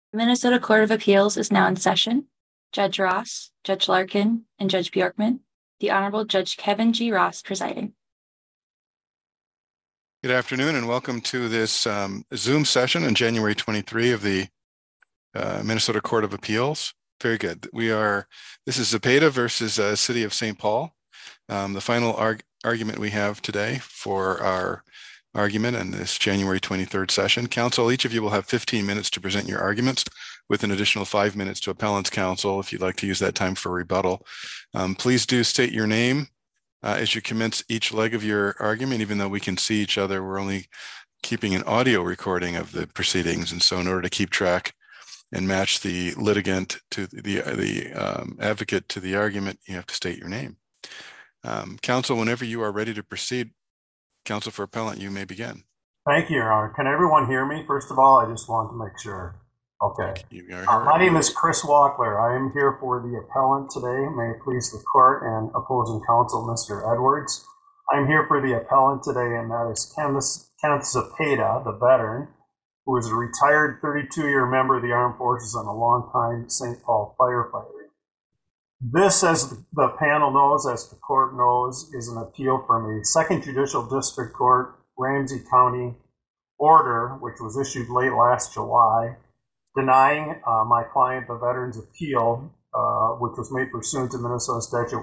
The Minnesota Court of Appeals is now in session. Judge Ross, Judge Larkin, and Judge Bjorkman. The Honorable Judge Kevin G. Ross presiding. Good afternoon and welcome to this Zoom session on January 23 of the Minnesota Court of Appeals. Very good. This is Zepeda versus City of St. Paul. The final argument we have today for our argument in this January 23rd session. Counsel, each of you will have 15 minutes to present your arguments with an additional 5 minutes to appellant's counsel if you'd like to use that time for rebuttal. Please do state your name as you commence each leg of your argument. Even though we can see each other, we're only keeping an audio recording of the proceedings. And so in order to keep track and match the litigant to the advocate to the argument, you have to state your name. Counsel, whenever you are ready to proceed, counsel for appellant, you may begin. Thank you, Your Honor. Can everyone hear me? First of all, I just want to make sure. Okay. My name is Chris Walkler. I am here for the appellant today. May it please the court and opposing counsel, Mr. Edwards. I'm here for the appellant today, and that is Kenneth Zepeda, the veteran, who is a retired 32-year member of the Armed Forces and a longtime St. Paul firefighter. This, as the panel knows, as the court knows, is an appeal from a Second Judicial District Court, Ramsey County order, which was issued late last July, denying my client the veteran's appeal, which was made pursuant to Minnesota Statute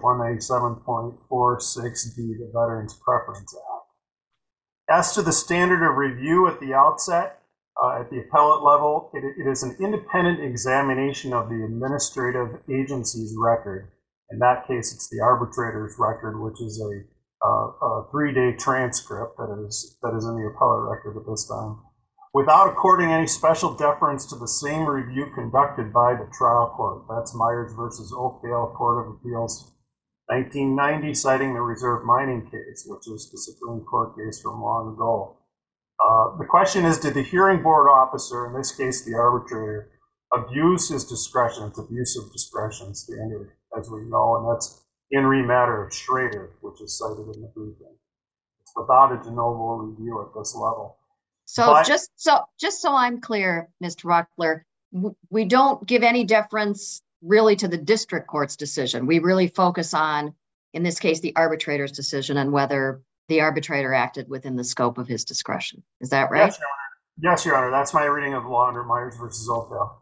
197.46D, the Veterans Preference Act. As to the standard of review at the outset, at the appellate level, it is an independent examination of the administrative agency's record. In that case, it's the arbitrator's record, which is a 3-day transcript that is in the appellate record at this time, without according any special deference to the same review conducted by the trial court. That's Myers versus Oakdale Court of Appeals, 1990, citing the Reserve Mining case, which is the Supreme Court case from long ago. The question is, did the hearing board officer, in this case the arbitrator, abuse his discretion? It's abuse of discretion standard, as we know, and that's in re matter of Schrader, which is cited in the briefing. It's without a de novo review at this level. So just so I'm clear, Mr. Rockler, we don't give any deference really to the district court's decision. We really focus on, in this case, the arbitrator's decision and whether the arbitrator acted within the scope of his discretion. Is that right? Yes, Your Honor. Yes, Your Honor. That's my reading of the law under Myers versus Oakdale.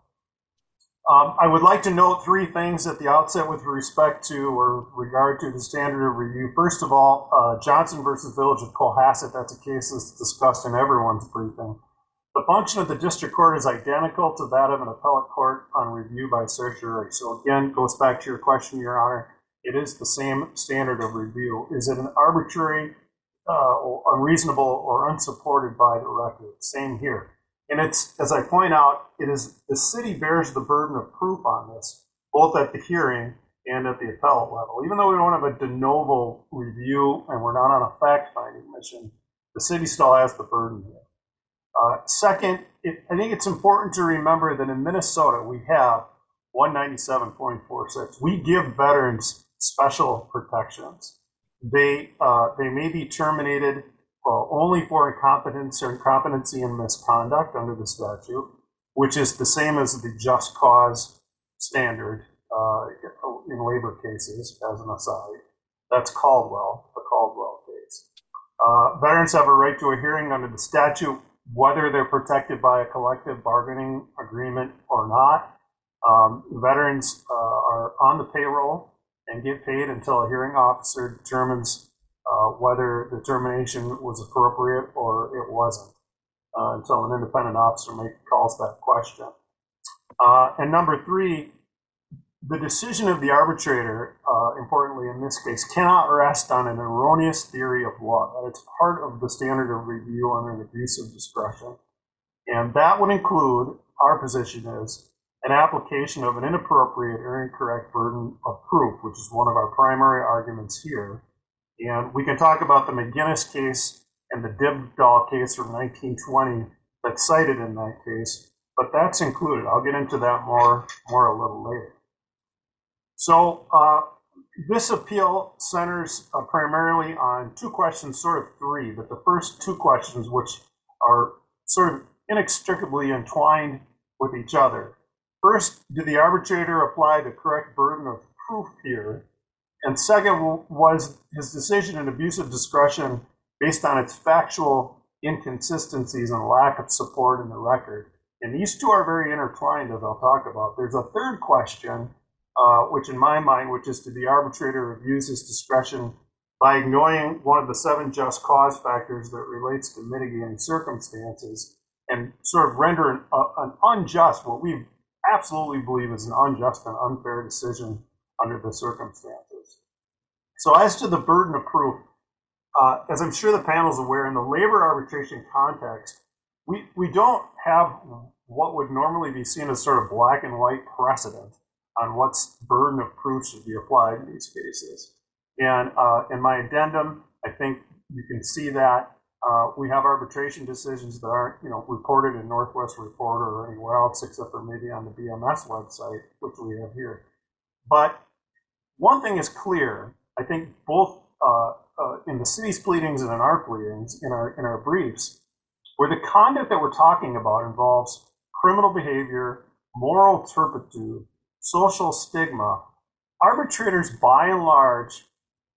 I would like to note 3 things at the outset with respect to or regard to the standard of review. First of all, Johnson versus Village of Cohasset, that's a case that's discussed in everyone's briefing. The function of the district court is identical to that of an appellate court on review by certiorari. So again, goes back to your question, Your Honor. It is the same standard of review. Is it an arbitrary, unreasonable, or unsupported by the record? Same here. And it's, as I point out, it is the city bears the burden of proof on this, both at the hearing and at the appellate level. Even though we don't have a de novo review and we're not on a fact-finding mission, the city still has the burden here. Second, I think it's important to remember that in Minnesota we have 197.46. We give veterans special protections. They may be terminated only for incompetence or incompetency and misconduct under the statute, which is the same as the just cause standard in labor cases, as an aside. That's Caldwell, the Caldwell case. Veterans have a right to a hearing under the statute, whether they're protected by a collective bargaining agreement or not. Veterans are on the payroll and get paid until a hearing officer determines whether the termination was appropriate or it wasn't, until an independent officer calls that question. And number 3, the decision of the arbitrator, importantly in this case, cannot rest on an erroneous theory of law. It's part of the standard of review under an abuse of discretion. And that would include, our position is, an application of an inappropriate or incorrect burden of proof, which is one of our primary arguments here. And we can talk about the McGinnis case and the Dibdahl case from 1920 that's cited in that case, but that's included. I'll get into that more a little later. So this appeal centers primarily on 2 questions, sort of 3, but the first 2 questions, which are sort of inextricably entwined with each other. First, did the arbitrator apply the correct burden of proof here? And second, was his decision an abuse of discretion based on its factual inconsistencies and lack of support in the record? And these two are very intertwined, as I'll talk about. There's a third question, which in my mind, which is, did the arbitrator abuse his discretion by ignoring one of the 7 just cause factors that relates to mitigating circumstances and sort of render an unjust, what we absolutely believe is an unjust and unfair decision under the circumstances. So as to the burden of proof, as I'm sure the panel is aware, in the labor arbitration context, we don't have what would normally be seen as sort of black and white precedent on what burden of proof should be applied in these cases. And in my addendum, I think you can see that we have arbitration decisions that aren't, reported in Northwest Reporter or anywhere else except for maybe on the BMS website, which we have here. But one thing is clear, I think both in the city's pleadings and in our pleadings, in our briefs, where the conduct that we're talking about involves criminal behavior, moral turpitude, social stigma, arbitrators by and large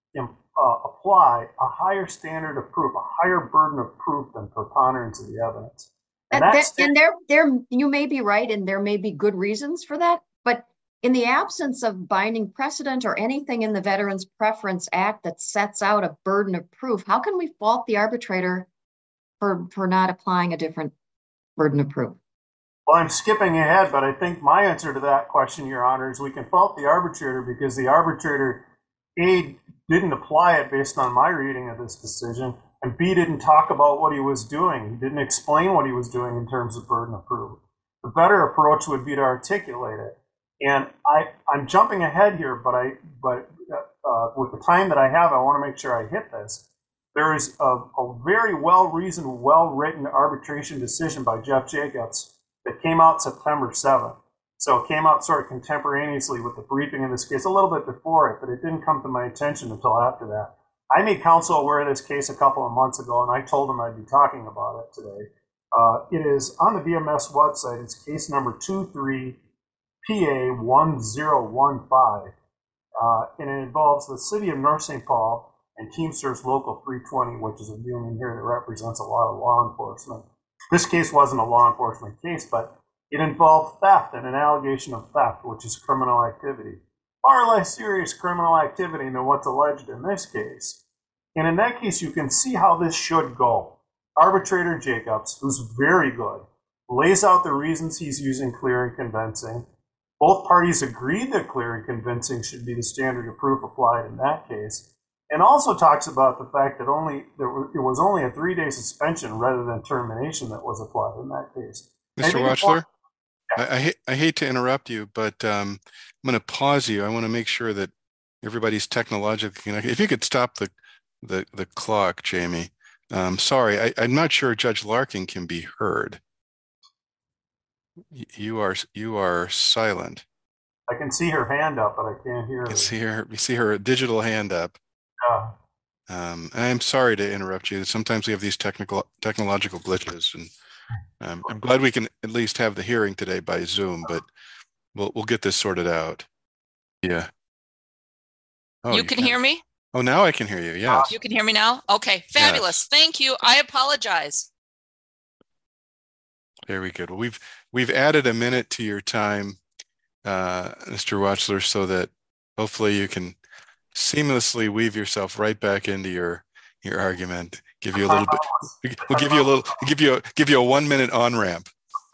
apply a higher standard of proof, a higher burden of proof than preponderance of the evidence. And there you may be right, and there may be good reasons for that, but in the absence of binding precedent or anything in the Veterans Preference Act that sets out a burden of proof, how can we fault the arbitrator for not applying a different burden of proof? Well, I'm skipping ahead, but I think my answer to that question, Your Honor, is we can fault the arbitrator because the arbitrator, A, didn't apply it based on my reading of this decision, and B, didn't talk about what he was doing. He didn't explain what he was doing in terms of burden of proof. The better approach would be to articulate it. And I'm jumping ahead here, but with the time that I have, I want to make sure I hit this. There is a very well-reasoned, well-written arbitration decision by Jeff Jacobs that came out September 7th. So it came out sort of contemporaneously with the briefing in this case, a little bit before it, but it didn't come to my attention until after that. I made counsel aware of this case a couple of months ago, and I told him I'd be talking about it today. It is on the BMS website. It's case number 23PA1015, and it involves the city of North St. Paul and Teamsters Local 320, which is a union here that represents a lot of law enforcement. This case wasn't a law enforcement case, but it involved theft and an allegation of theft, which is criminal activity. Far less serious criminal activity than what's alleged in this case. And in that case, you can see how this should go. Arbitrator Jacobs, who's very good, lays out the reasons he's using clear and convincing. Both parties agreed that clear and convincing should be the standard of proof applied in that case. And also talks about the fact that it was only a 3-day suspension rather than termination that was applied in that case. Mr. Watchler, I hate to interrupt you, but I'm going to pause you. I want to make sure that everybody's technologically connected. If you could stop the clock, Jamie. Sorry, I'm not sure Judge Larkin can be heard. You are silent. I can see her hand up, but I can't hear her. You see her digital hand up. Yeah. I'm sorry to interrupt you. Sometimes we have these technological glitches, and I'm glad we can at least have the hearing today by Zoom, but we'll get this sorted out. Yeah. Oh, you can hear me? Oh, now I can hear you. Yes. You can hear me now? Okay, fabulous. Yes. Thank you. I apologize. Very good. Well, we've added a minute to your time, Mr. Watchler, so that hopefully you can seamlessly weave yourself right back into your argument. Give you a little bit. We'll give you a 1 minute on ramp.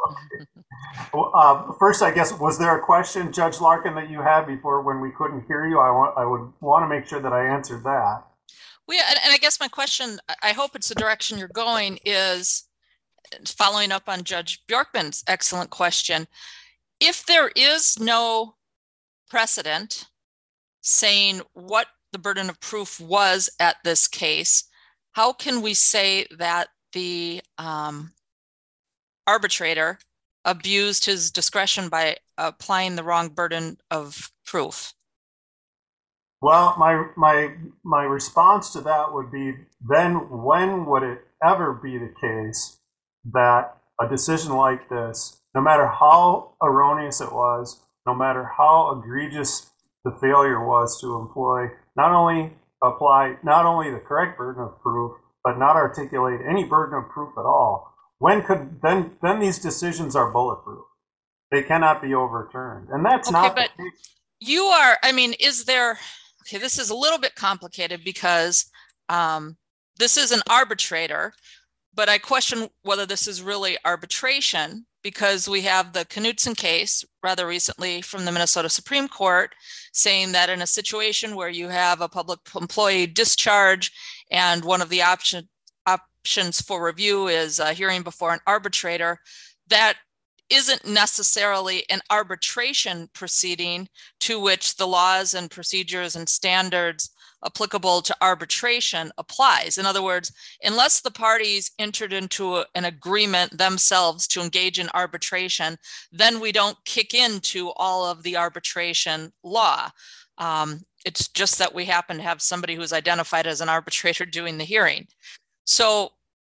Well, first, I guess, was there a question, Judge Larkin, that you had before when we couldn't hear you? I would want to make sure that I answered that. Well, yeah, and I guess my question, I hope it's the direction you're going, is following up on Judge Bjorkman's excellent question. If there is no precedent saying what the burden of proof was at this case, how can we say that the arbitrator abused his discretion by applying the wrong burden of proof? Well, my response to that would be, then when would it ever be the case that a decision like this no matter how erroneous it was, no matter how egregious the failure was to apply not only the correct burden of proof, but not articulate any burden of proof at all, then these decisions are bulletproof. They cannot be overturned. And that's okay, not but the case. you are, I mean, is there, okay, this is a little bit complicated because this is an arbitrator, but I question whether this is really arbitration, because we have the Knutson case rather recently from the Minnesota Supreme Court saying that in a situation where you have a public employee discharge and one of the options for review is a hearing before an arbitrator, that isn't necessarily an arbitration proceeding to which the laws and procedures and standards applicable to arbitration applies. In other words, unless the parties entered into an agreement themselves to engage in arbitration, then we don't kick into all of the arbitration law. It's just that we happen to have somebody who's identified as an arbitrator doing the hearing. So,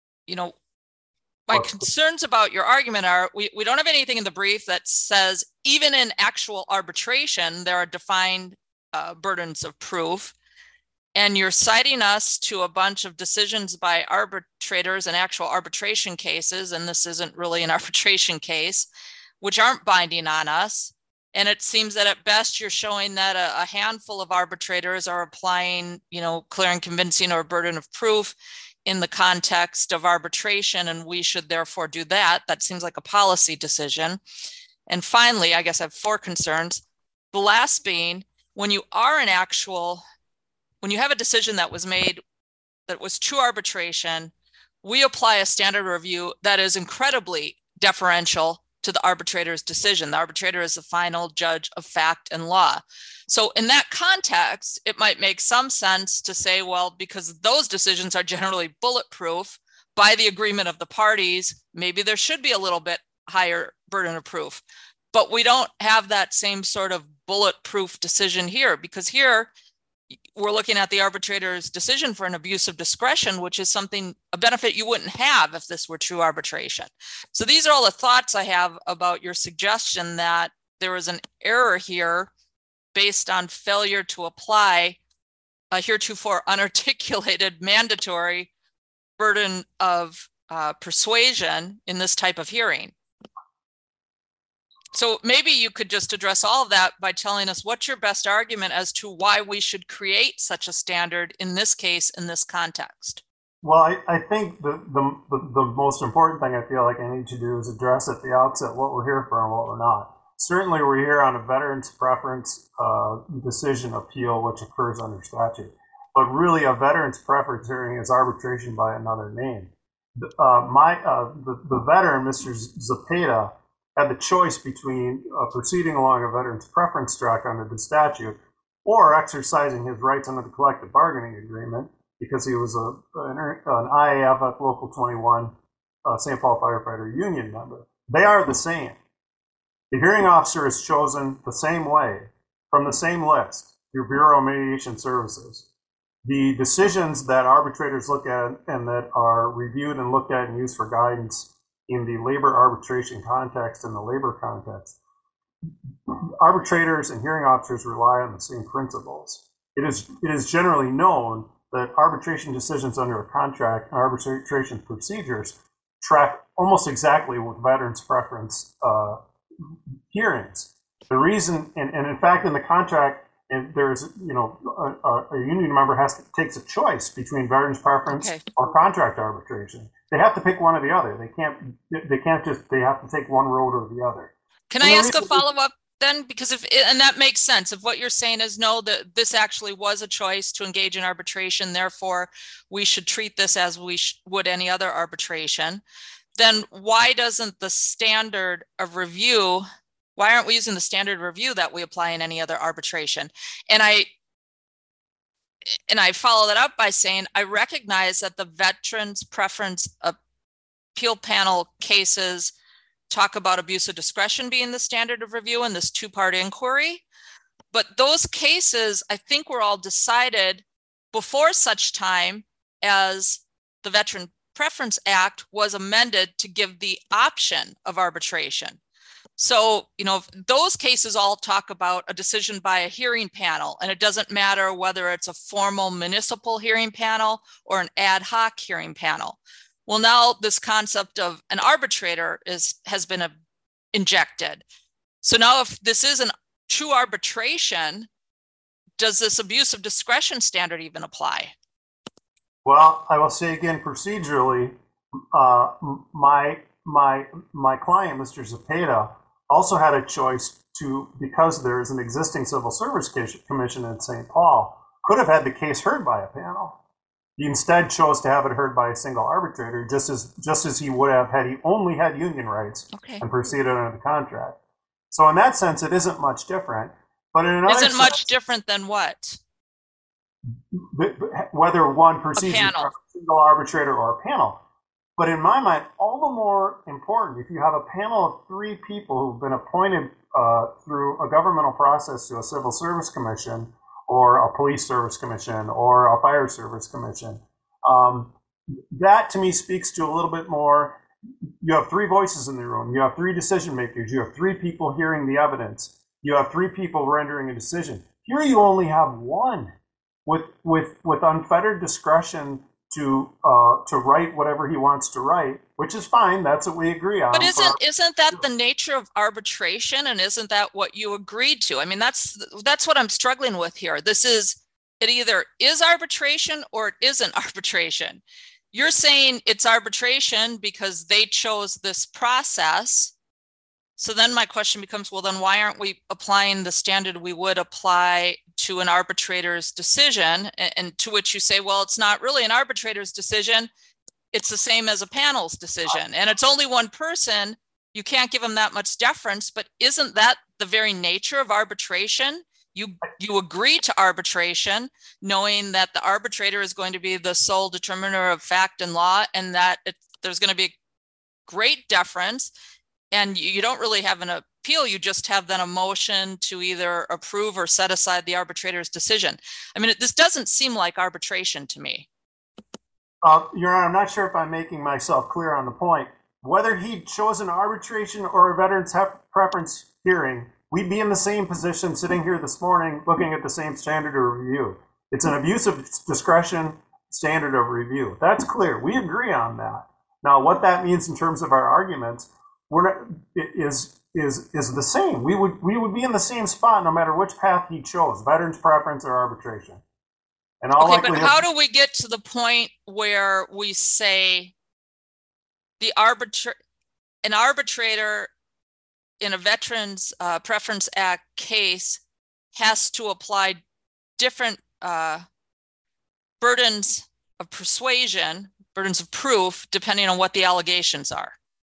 my concerns about your argument are we don't have anything in the brief that says even in actual arbitration, there are defined burdens of proof. And you're citing us to a bunch of decisions by arbitrators in actual arbitration cases, and this isn't really an arbitration case, which aren't binding on us. And it seems that at best you're showing that a handful of arbitrators are applying, clear and convincing or burden of proof in the context of arbitration, and we should therefore do that. That seems like a policy decision. And finally, I guess I have 4 concerns. The last being, when you have a decision that was made that was true arbitration, we apply a standard review that is incredibly deferential to the arbitrator's decision. The arbitrator is the final judge of fact and law. So in that context, it might make some sense to say, well, because those decisions are generally bulletproof by the agreement of the parties, maybe there should be a little bit higher burden of proof. But we don't have that same sort of bulletproof decision here, because here we're looking at the arbitrator's decision for an abuse of discretion, which is a benefit you wouldn't have if this were true arbitration. So these are all the thoughts I have about your suggestion that there was an error here based on failure to apply a heretofore unarticulated mandatory burden of persuasion in this type of hearing. So maybe you could just address all of that by telling us what's your best argument as to why we should create such a standard in this case, in this context. Well, I think the most important thing I feel like I need to do is address at the outset what we're here for and what we're not. Certainly we're here on a veteran's preference decision appeal, which occurs under statute. But really a veteran's preference hearing is arbitration by another name. The veteran, Mr. Zepeda, had the choice between proceeding along a veteran's preference track under the statute or exercising his rights under the collective bargaining agreement because he was an IAF at Local 21 St. Paul Firefighter Union member. They are the same. The hearing officer is chosen the same way from the same list through Bureau of Mediation Services. The decisions that arbitrators look at and that are reviewed and looked at and used for guidance in the labor arbitration context and the labor context, arbitrators and hearing officers rely on the same principles. It is generally known that arbitration decisions under a contract and arbitration procedures track almost exactly with veterans' preference hearings. The reason, and in fact, in the contract, and there's, a union member takes a choice between veterans' preference or contract arbitration. They have to pick one or the other. They have to take one road or the other. Can I ask a follow-up then? Because and that makes sense. If what you're saying is no, that this actually was a choice to engage in arbitration, therefore we should treat this as we would any other arbitration, then why doesn't the standard of review, why aren't we using the standard review that we apply in any other arbitration? And I follow that up by saying, I recognize that the veterans preference appeal panel cases talk about abuse of discretion being the standard of review in this 2-part inquiry. But those cases, I think, were all decided before such time as the Veteran Preference Act was amended to give the option of arbitration. So, those cases all talk about a decision by a hearing panel, and it doesn't matter whether it's a formal municipal hearing panel or an ad hoc hearing panel. Well, now this concept of an arbitrator has been injected. So now if this is a true arbitration, does this abuse of discretion standard even apply? Well, I will say again, procedurally, my client, Mr. Zepeda, also had a choice to, because there is an existing civil service commission in St. Paul, could have had the case heard by a panel. He instead chose to have it heard by a single arbitrator, just as he would have had he only had union rights and proceeded under the contract. So in that sense, it isn't much different. But in another isn't sense, much different than what? Whether one proceeds as a single arbitrator or a panel. But in my mind, all the more important, if you have a panel of 3 people who've been appointed through a governmental process to a civil service commission or a police service commission or a fire service commission, that to me speaks to a little bit more. You have 3 voices in the room. You have 3 decision makers. You have 3 people hearing the evidence. You have 3 people rendering a decision. Here you only have 1 with unfettered discretion to write whatever he wants to write, which is fine. That's what we agree on. But isn't that the nature of arbitration, and isn't that what you agreed to? I mean, that's what I'm struggling with here. It either is arbitration or it isn't arbitration. You're saying it's arbitration because they chose this process. So then my question becomes, well, then why aren't we applying the standard we would apply to an arbitrator's decision? And to which you say, well, it's not really an arbitrator's decision. It's the same as a panel's decision. And it's only one person. You can't give them that much deference. But isn't that the very nature of arbitration? You agree to arbitration knowing that the arbitrator is going to be the sole determiner of fact and law, and that there's going to be great deference. And you don't really have an appeal. You just have then a motion to either approve or set aside the arbitrator's decision. I mean, this doesn't seem like arbitration to me. Your Honor, I'm not sure if I'm making myself clear on the point. Whether he chose an arbitration or a veteran's preference hearing, we'd be in the same position sitting here this morning looking at the same standard of review. It's an abuse of discretion standard of review. That's clear. We agree on that. Now, what that means in terms of our arguments is the same. We would be in the same spot no matter which path he chose, veterans preference or arbitration. And but how do we get to the point where we say an arbitrator in a Veterans Preference Act case has to apply different burdens of persuasion, burdens of proof, depending on what the allegations are?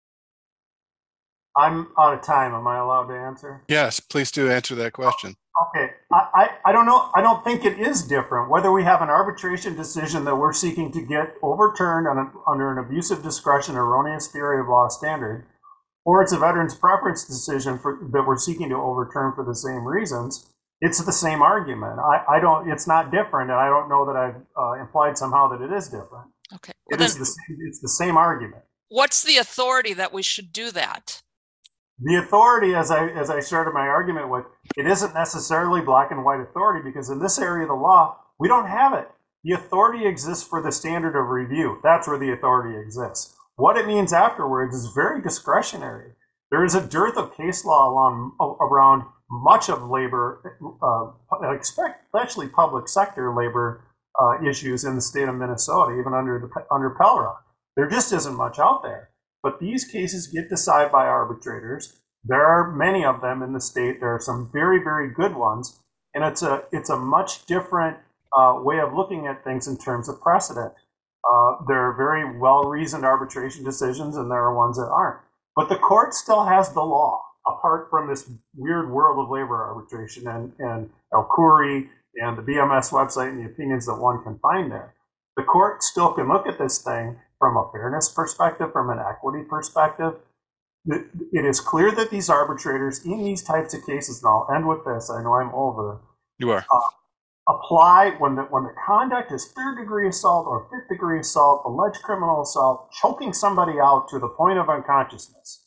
I'm out of time. Am I allowed to answer? Yes, please do answer that question. Okay. I don't know. I don't think it is different whether we have an arbitration decision that we're seeking to get overturned under an abuse of discretion, erroneous theory of law standard, or it's a veteran's preference decision that we're seeking to overturn for the same reasons. It's the same argument. It's not different, and I don't know that I've implied somehow that it is different. Okay. Well, it's the same argument. What's the authority that we should do that? The authority, as I started my argument with, it isn't necessarily black and white authority, because in this area of the law, we don't have it. The authority exists for the standard of review. That's where the authority exists. What it means afterwards is very discretionary. There is a dearth of case law around much of labor, especially public sector labor issues in the state of Minnesota, even under PELRA. There just isn't much out there. But these cases get decided by arbitrators. There are many of them in the state. There are some very, very good ones. And it's a much different way of looking at things in terms of precedent. There are very well-reasoned arbitration decisions, and there are ones that aren't. But the court still has the law, apart from this weird world of labor arbitration and El-Khoury and the BMS website and the opinions that one can find there. The court still can look at this thing from a fairness perspective, from an equity perspective. It is clear that these arbitrators in these types of cases, and I'll end with this, I know I'm over. You are. Apply when the conduct is third-degree assault or fifth-degree assault, alleged criminal assault, choking somebody out to the point of unconsciousness.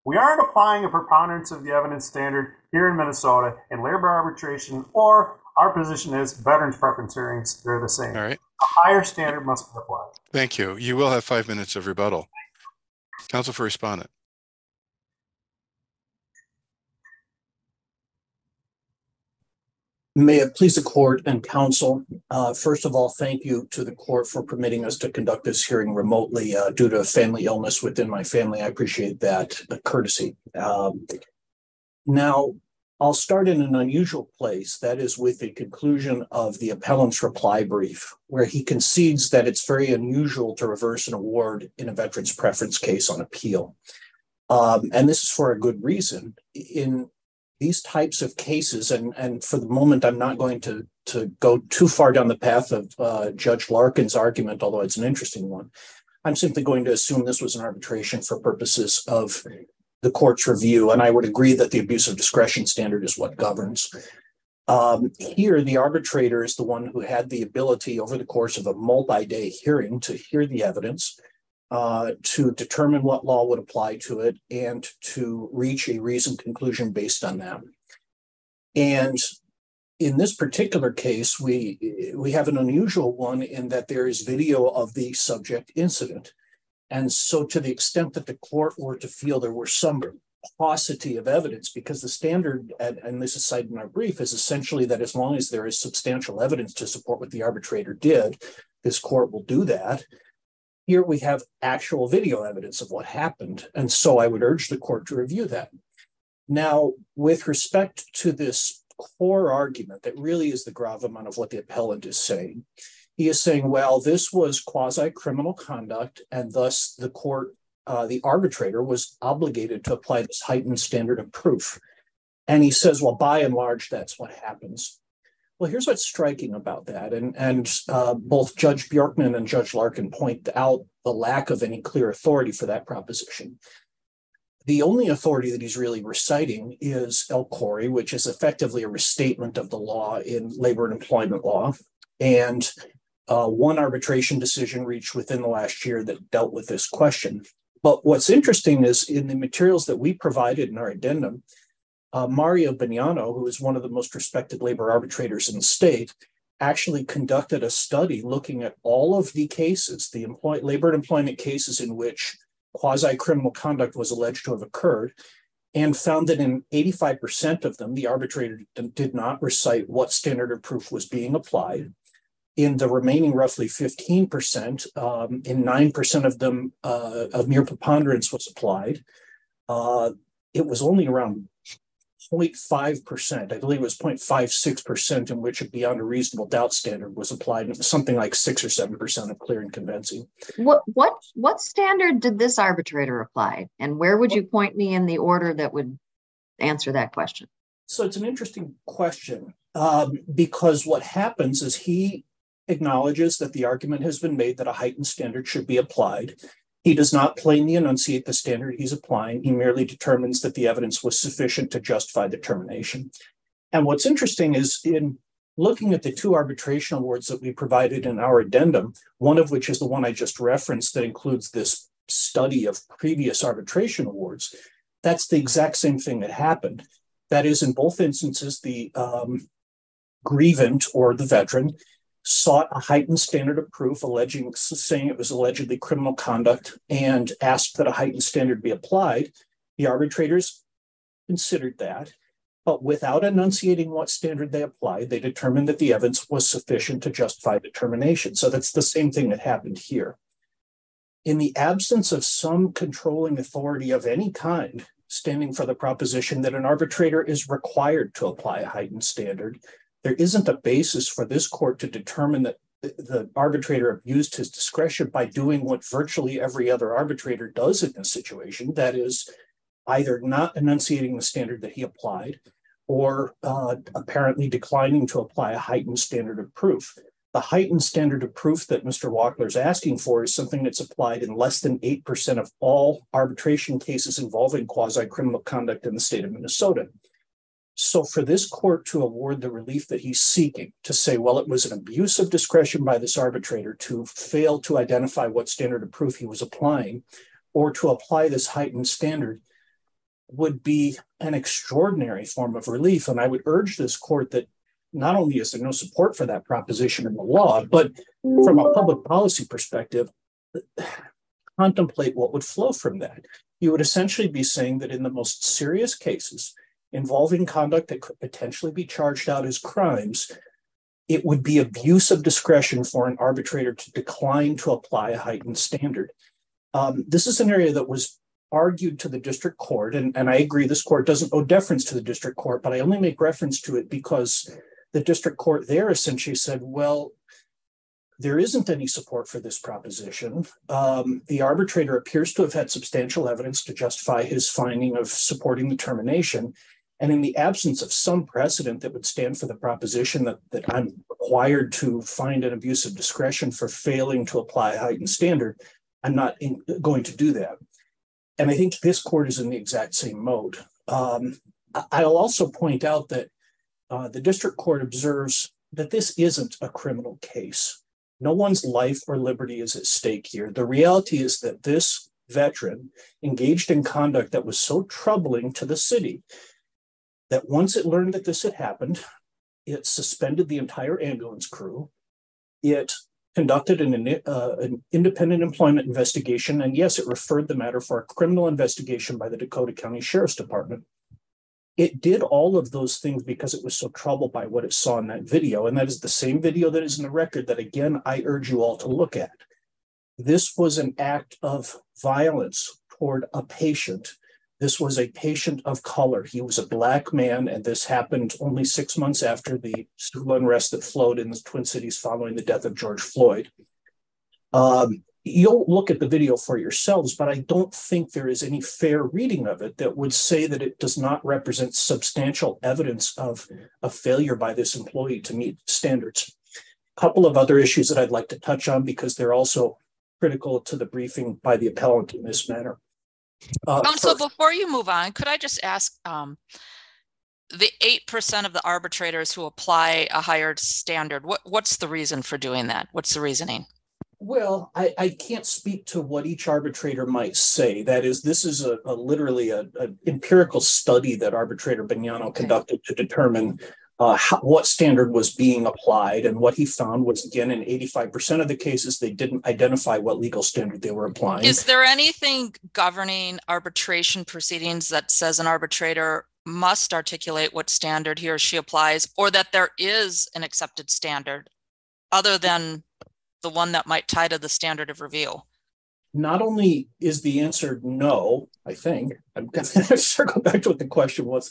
We aren't applying a preponderance of the evidence standard here in Minnesota in labor arbitration, or our position is veterans preference hearings, they're the same. All right. A higher standard must be applied. Thank you. You will have 5 minutes of rebuttal. Counsel for respondent. May it please the court and counsel. First of all, thank you to the court for permitting us to conduct this hearing remotely due to family illness within my family. I appreciate that courtesy. Now, I'll start in an unusual place, that is with the conclusion of the appellant's reply brief, where he concedes that it's very unusual to reverse an award in a veterans preference case on appeal. And this is for a good reason. In these types of cases, and for the moment, I'm not going to go too far down the path of Judge Larkin's argument, although it's an interesting one. I'm simply going to assume this was an arbitration for purposes of the court's review, and I would agree that the abuse of discretion standard is what governs. Here, the arbitrator is the one who had the ability over the course of a multi-day hearing to hear the evidence, to determine what law would apply to it, and to reach a reasoned conclusion based on that. And in this particular case, we have an unusual one in that there is video of the subject incident. And so to the extent that the court were to feel there were some paucity of evidence, because the standard, and this is cited in our brief, is essentially that as long as there is substantial evidence to support what the arbitrator did, this court will do that. Here we have actual video evidence of what happened. And so I would urge the court to review that. Now, with respect to this core argument that really is the gravamen of what the appellant is saying, he is saying, well, this was quasi-criminal conduct, and thus the court, the arbitrator was obligated to apply this heightened standard of proof. And he says, well, by and large, that's what happens. Well, here's what's striking about that. And both Judge Bjorkman and Judge Larkin point out the lack of any clear authority for that proposition. The only authority that he's really reciting is El Khoury, which is effectively a restatement of the law in labor and employment law. And one arbitration decision reached within the last year that dealt with this question. But what's interesting is in the materials that we provided in our addendum, Mario Bagnano, who is one of the most respected labor arbitrators in the state, actually conducted a study looking at all of the cases, the labor and employment cases in which quasi-criminal conduct was alleged to have occurred, and found that in 85% of them, the arbitrator did not recite what standard of proof was being applied. In the remaining roughly 15%, in 9% of them, of mere preponderance was applied. It was only around 0.5%, I believe it was 0.56% in which a beyond a reasonable doubt standard was applied. It was something like 6 or 7% of clear and convincing. What standard did this arbitrator apply? And where would you point me in the order that would answer that question? So it's an interesting question because what happens is he acknowledges that the argument has been made that a heightened standard should be applied. He does not plainly enunciate the standard he's applying. He merely determines that the evidence was sufficient to justify the termination. And what's interesting is in looking at the two arbitration awards that we provided in our addendum, one of which is the one I just referenced that includes this study of previous arbitration awards, that's the exact same thing that happened. That is, in both instances, the grievant or the veteran sought a heightened standard of proof, saying it was allegedly criminal conduct, and asked that a heightened standard be applied. The arbitrators considered that, but without enunciating what standard they applied, they determined that the evidence was sufficient to justify the termination. So that's the same thing that happened here. In the absence of some controlling authority of any kind, standing for the proposition that an arbitrator is required to apply a heightened standard, there isn't a basis for this court to determine that the arbitrator abused his discretion by doing what virtually every other arbitrator does in this situation, that is, either not enunciating the standard that he applied or apparently declining to apply a heightened standard of proof. The heightened standard of proof that Mr. Wachtler is asking for is something that's applied in less than 8% of all arbitration cases involving quasi-criminal conduct in the state of Minnesota. So for this court to award the relief that he's seeking, to say, well, it was an abuse of discretion by this arbitrator to fail to identify what standard of proof he was applying, or to apply this heightened standard, would be an extraordinary form of relief. And I would urge this court that not only is there no support for that proposition in the law, but from a public policy perspective, contemplate what would flow from that. You would essentially be saying that in the most serious cases involving conduct that could potentially be charged out as crimes, it would be abuse of discretion for an arbitrator to decline to apply a heightened standard. This is an area that was argued to the district court, and I agree this court doesn't owe deference to the district court, but I only make reference to it because the district court there essentially said, well, there isn't any support for this proposition. The arbitrator appears to have had substantial evidence to justify his finding of supporting the termination. And in the absence of some precedent that would stand for the proposition that I'm required to find an abuse of discretion for failing to apply a heightened standard, I'm not going to do that. And I think this court is in the exact same mode. I'll also point out that the district court observes that this isn't a criminal case. No one's life or liberty is at stake here. The reality is that this veteran engaged in conduct that was so troubling to the city that once it learned that this had happened, it suspended the entire ambulance crew. It conducted an independent employment investigation. And yes, it referred the matter for a criminal investigation by the Dakota County Sheriff's Department. It did all of those things because it was so troubled by what it saw in that video. And that is the same video that is in the record that, again, I urge you all to look at. This was an act of violence toward a patient. This was a patient of color. He was a Black man, and this happened only 6 months after the civil unrest that flowed in the Twin Cities following the death of George Floyd. You'll look at the video for yourselves, but I don't think there is any fair reading of it that would say that it does not represent substantial evidence of a failure by this employee to meet standards. A couple of other issues that I'd like to touch on because they're also critical to the briefing by the appellant in this manner. Counsel, before you move on, could I just ask, the 8% of the arbitrators who apply a higher standard, what's the reason for doing that? What's the reasoning? Well, I can't speak to what each arbitrator might say. That is, this is literally an empirical study that arbitrator Bignano conducted to determine what standard was being applied. And what he found was, again, in 85% of the cases, they didn't identify what legal standard they were applying. Is there anything governing arbitration proceedings that says an arbitrator must articulate what standard he or she applies, or that there is an accepted standard other than the one that might tie to the standard of review? Not only is the answer no, I think, I'm going to circle back to what the question was.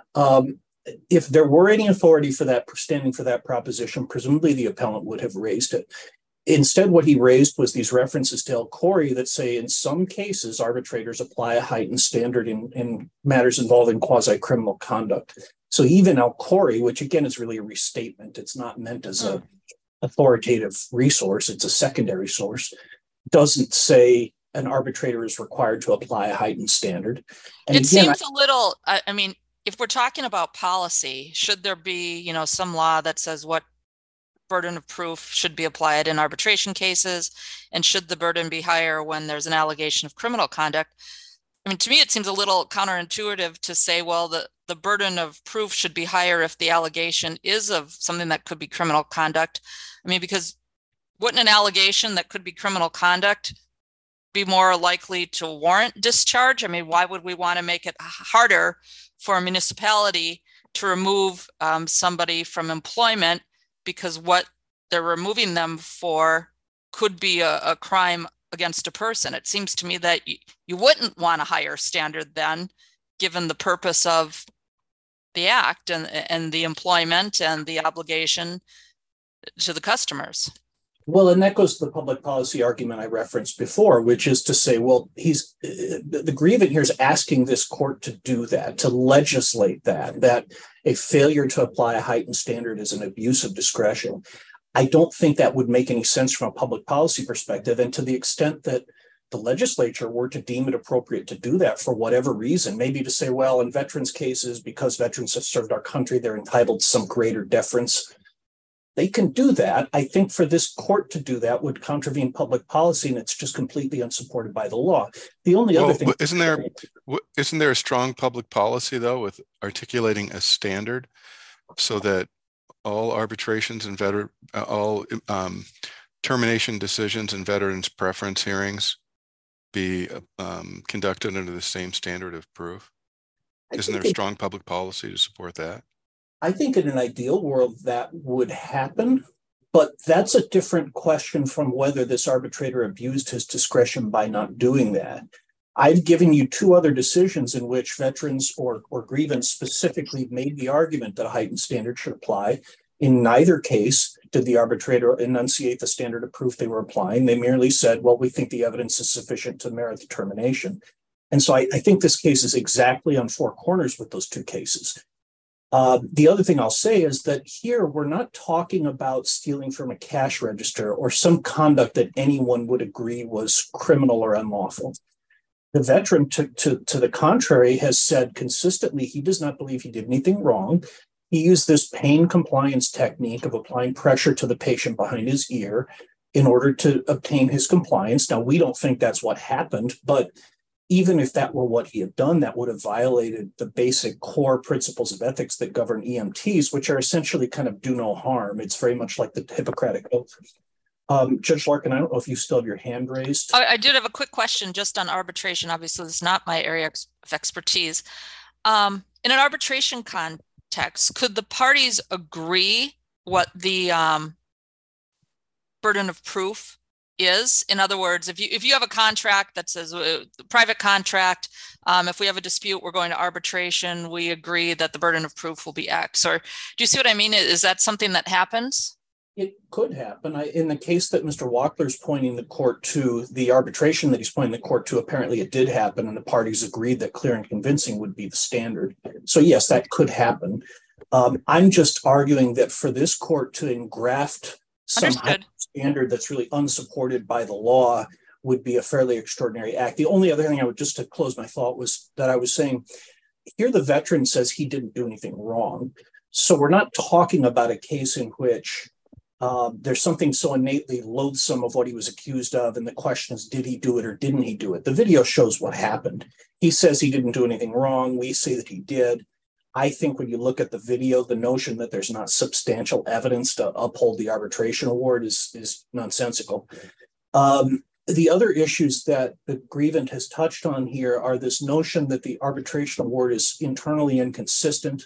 If there were any authority for that, standing for that proposition, presumably the appellant would have raised it. Instead, what he raised was these references to El Khoury that say in some cases, arbitrators apply a heightened standard in matters involving quasi-criminal conduct. So even El Khoury, which again is really a restatement, it's not meant as an authoritative resource, it's a secondary source, doesn't say an arbitrator is required to apply a heightened standard. And it again, seems a little, I mean, if we're talking about policy, should there be, some law that says what burden of proof should be applied in arbitration cases, and should the burden be higher when there's an allegation of criminal conduct? I mean, to me, it seems a little counterintuitive to say, well, the burden of proof should be higher if the allegation is of something that could be criminal conduct. I mean, because wouldn't an allegation that could be criminal conduct be more likely to warrant discharge? I mean, why would we want to make it harder for a municipality to remove somebody from employment because what they're removing them for could be a crime against a person? It seems to me that you wouldn't want a higher standard then, given the purpose of the act and the employment and the obligation to the customers. Well, and that goes to the public policy argument I referenced before, which is to say, well, the grievant here is asking this court to do that, to legislate that a failure to apply a heightened standard is an abuse of discretion. I don't think that would make any sense from a public policy perspective. And to the extent that the legislature were to deem it appropriate to do that for whatever reason, maybe to say, well, in veterans cases, because veterans have served our country, they're entitled to some greater deference. They can do that. I think for this court to do that would contravene public policy, and it's just completely unsupported by the law. The only other thing— Isn't there a strong public policy, though, with articulating a standard so that all arbitrations and all termination decisions and veterans preference hearings be conducted under the same standard of proof? Isn't there a strong public policy to support that? I think in an ideal world that would happen, but that's a different question from whether this arbitrator abused his discretion by not doing that. I've given you two other decisions in which veterans or grievance specifically made the argument that a heightened standard should apply. In neither case did the arbitrator enunciate the standard of proof they were applying. They merely said, well, we think the evidence is sufficient to merit the termination. And so I think this case is exactly on four corners with those two cases. The other thing I'll say is that here we're not talking about stealing from a cash register or some conduct that anyone would agree was criminal or unlawful. The veteran, to the contrary, has said consistently he does not believe he did anything wrong. He used this pain compliance technique of applying pressure to the patient behind his ear in order to obtain his compliance. Now, we don't think that's what happened, but even if that were what he had done, that would have violated the basic core principles of ethics that govern EMTs, which are essentially kind of do no harm. It's very much like the Hippocratic Oath. Judge Larkin, I don't know if you still have your hand raised. I did have a quick question just on arbitration. Obviously, this is not my area of expertise. In an arbitration context, could the parties agree what the burden of proof is? In other words, if you have a contract that says private contract, if we have a dispute, we're going to arbitration, we agree that the burden of proof will be X. Or do you see what I mean? Is that something that happens? It could happen. In the case that Mr. Wachtler's pointing the court to, the arbitration that he's pointing the court to, apparently it did happen, and the parties agreed that clear and convincing would be the standard. So yes, that could happen. I'm just arguing that for this court to engraft some standard that's really unsupported by the law would be a fairly extraordinary act. The only other thing I would, just to close my thought, was that I was saying, here the veteran says he didn't do anything wrong. So we're not talking about a case in which there's something so innately loathsome of what he was accused of, and the question is, did he do it or didn't he do it? The video shows what happened. He says he didn't do anything wrong. We say that he did. I think when you look at the video, the notion that there's not substantial evidence to uphold the arbitration award is nonsensical. The other issues that the grievant has touched on here are this notion that the arbitration award is internally inconsistent,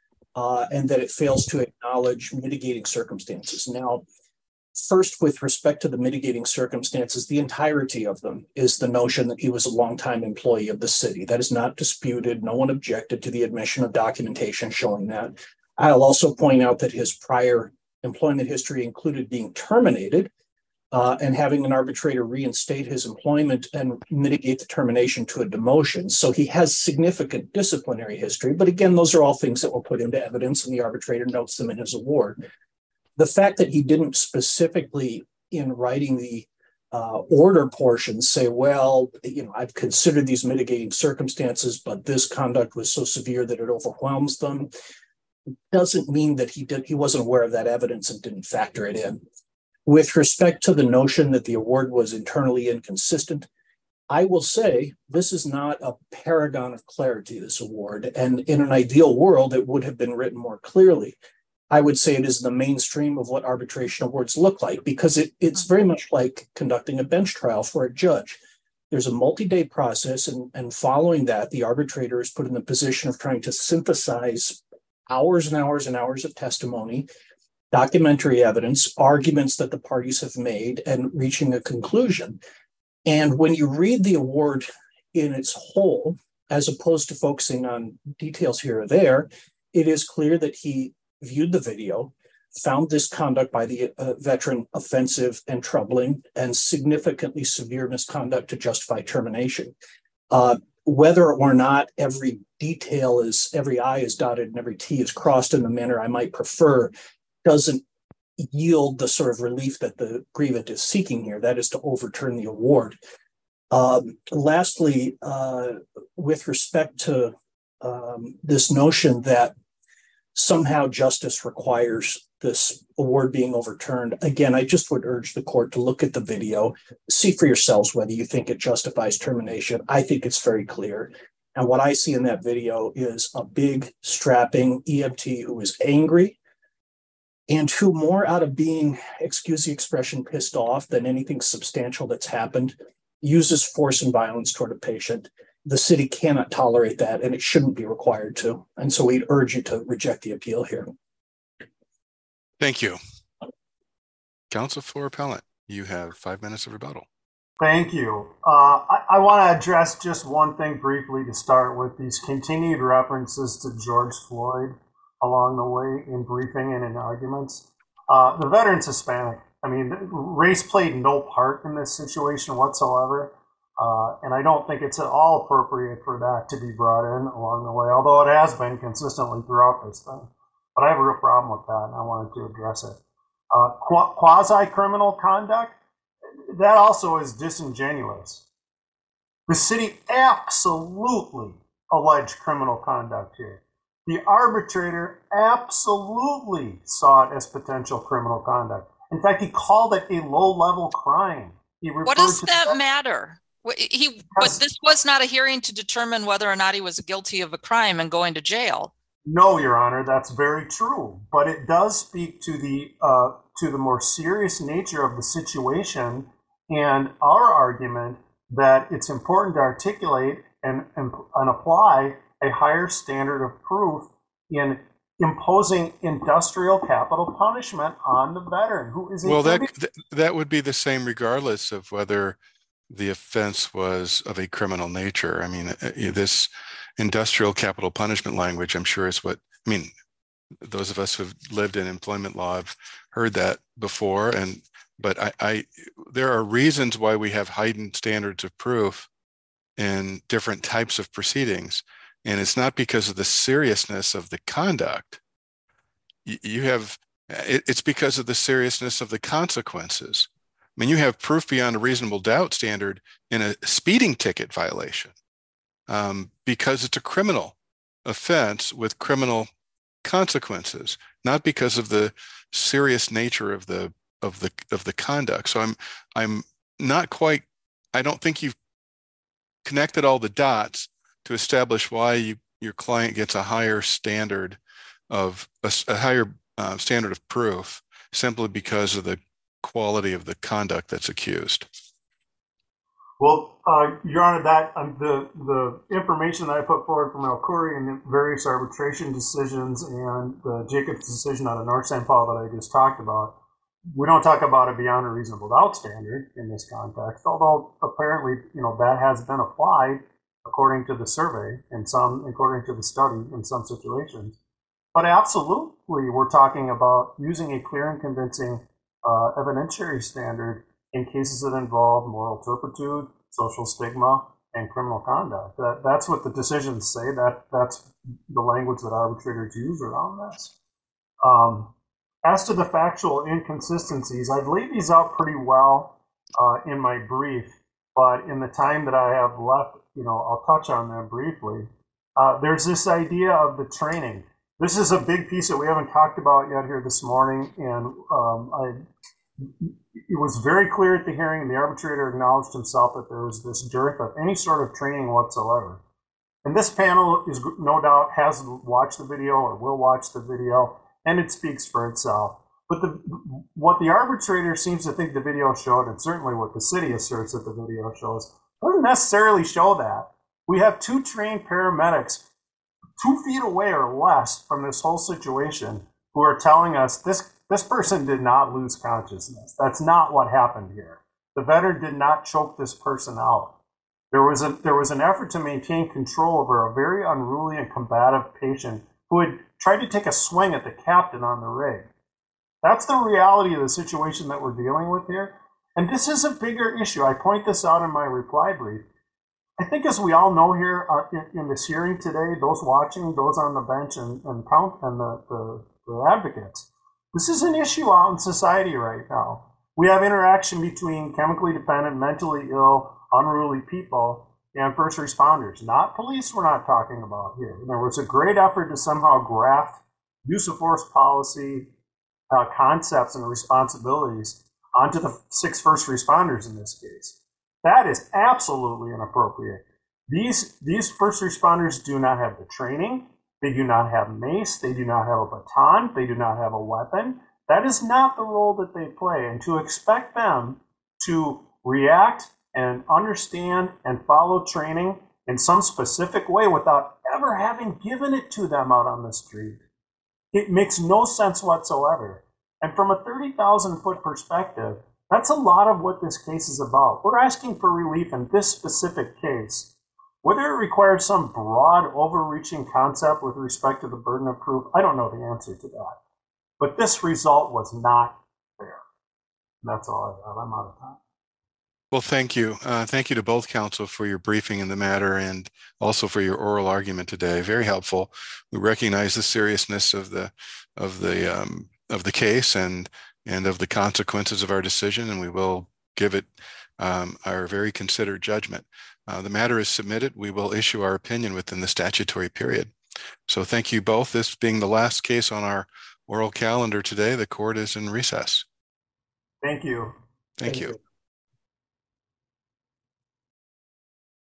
and that it fails to acknowledge mitigating circumstances. Now, first, with respect to the mitigating circumstances, the entirety of them is the notion that he was a longtime employee of the city. That is not disputed. No one objected to the admission of documentation showing that. I'll also point out that his prior employment history included being terminated and having an arbitrator reinstate his employment and mitigate the termination to a demotion. So he has significant disciplinary history. But again, those are all things that were put into evidence, and the arbitrator notes them in his award. The fact that he didn't specifically, in writing the order portion, say, well, I've considered these mitigating circumstances, but this conduct was so severe that it overwhelms them, doesn't mean that he wasn't aware of that evidence and didn't factor it in. With respect to the notion that the award was internally inconsistent, I will say this is not a paragon of clarity, this award. And in an ideal world, it would have been written more clearly. I would say it is the mainstream of what arbitration awards look like, because it's very much like conducting a bench trial for a judge. There's a multi-day process, and following that, the arbitrator is put in the position of trying to synthesize hours and hours and hours of testimony, documentary evidence, arguments that the parties have made, and reaching a conclusion. And when you read the award in its whole, as opposed to focusing on details here or there, it is clear that he viewed the video, found this conduct by the veteran offensive and troubling, and significantly severe misconduct to justify termination. Whether or not every detail is, every I is dotted and every T is crossed in the manner I might prefer, doesn't yield the sort of relief that the grievant is seeking here, that is to overturn the award. Lastly, with respect to this notion that somehow justice requires this award being overturned. Again, I just would urge the court to look at the video, see for yourselves whether you think it justifies termination. I think it's very clear. And what I see in that video is a big, strapping EMT who is angry and who, more out of being, excuse the expression, pissed off than anything substantial that's happened, uses force and violence toward a patient. The city cannot tolerate that, and it shouldn't be required to. And so we'd urge you to reject the appeal here. Thank you. Counsel for Appellant, you have 5 minutes of rebuttal. Thank you. I want to address just one thing briefly to start with, these continued references to George Floyd along the way in briefing and in arguments. The veteran's Hispanic. I mean, race played no part in this situation whatsoever. And I don't think it's at all appropriate for that to be brought in along the way, although it has been consistently throughout this thing. But I have a real problem with that, and I wanted to address it. Quasi-criminal conduct, that also is disingenuous. The city absolutely alleged criminal conduct here. The arbitrator absolutely saw it as potential criminal conduct. In fact, he called it a low-level crime. What does that matter? But this was not a hearing to determine whether or not he was guilty of a crime and going to jail. No, Your Honor, that's very true. But it does speak to the more serious nature of the situation and our argument that it's important to articulate and apply a higher standard of proof in imposing industrial capital punishment on the veteran who is. Well, that would be the same regardless of whether the offense was of a criminal nature. I mean, this industrial capital punishment language, I'm sure is what, I mean, those of us who've lived in employment law have heard that before. But there are reasons why we have heightened standards of proof in different types of proceedings. And it's not because of the seriousness of the conduct. It's because of the seriousness of the consequences. I mean, you have proof beyond a reasonable doubt standard in a speeding ticket violation because it's a criminal offense with criminal consequences, not because of the serious nature of the conduct. So I'm not quite. I don't think you've connected all the dots to establish why your client gets a higher standard of standard of proof simply because of the quality of the conduct that's accused. Well, Your Honor, that the information that I put forward from El Khoury and the various arbitration decisions and the Jacobs decision out of North St. Paul that I just talked about, we don't talk about a beyond a reasonable doubt standard in this context, although apparently, that has been applied according to the survey and according to the study in some situations. But absolutely, we're talking about using a clear and convincing evidentiary standard in cases that involve moral turpitude, social stigma, and criminal conduct. That's what the decisions say. That's the language that arbitrators use around this. As to the factual inconsistencies, I've laid these out pretty well in my brief, but in the time that I have left, I'll touch on them briefly. There's this idea of the training. This is a big piece that we haven't talked about yet here this morning, and it was very clear at the hearing, and the arbitrator acknowledged himself that there was this dearth of any sort of training whatsoever. And this panel is no doubt has watched the video or will watch the video, and it speaks for itself. But what the arbitrator seems to think the video showed, and certainly what the city asserts that the video shows, doesn't necessarily show that. We have two trained paramedics 2 feet away or less from this whole situation who are telling us this person did not lose consciousness. That's not what happened here. The veteran did not choke this person out. There was an effort to maintain control over a very unruly and combative patient who had tried to take a swing at the captain on the rig. That's the reality of the situation that we're dealing with here. And this is a bigger issue. I point this out in my reply brief. I think as we all know here in this hearing today, those watching, those on the bench and the advocates, this is an issue out in society right now. We have interaction between chemically dependent, mentally ill, unruly people and first responders, not police we're not talking about here. There was a great effort to somehow graft use of force policy concepts and responsibilities onto the 6 first responders in this case. That is absolutely inappropriate. These first responders do not have the training. They do not have mace. They do not have a baton. They do not have a weapon. That is not the role that they play. And to expect them to react and understand and follow training in some specific way without ever having given it to them out on the street, it makes no sense whatsoever. And from a 30,000-foot perspective, that's a lot of what this case is about. We're asking for relief in this specific case. Whether it required some broad, overreaching concept with respect to the burden of proof, I don't know the answer to that. But this result was not fair. And that's all I have. I'm out of time. Well, thank you. Thank you to both counsel for your briefing in the matter and also for your oral argument today. Very helpful. We recognize the seriousness of the case and of the consequences of our decision, and we will give it our very considered judgment. The matter is submitted. We will issue our opinion within the statutory period. So thank you both. This being the last case on our oral calendar today, the court is in recess. Thank you. Thank you.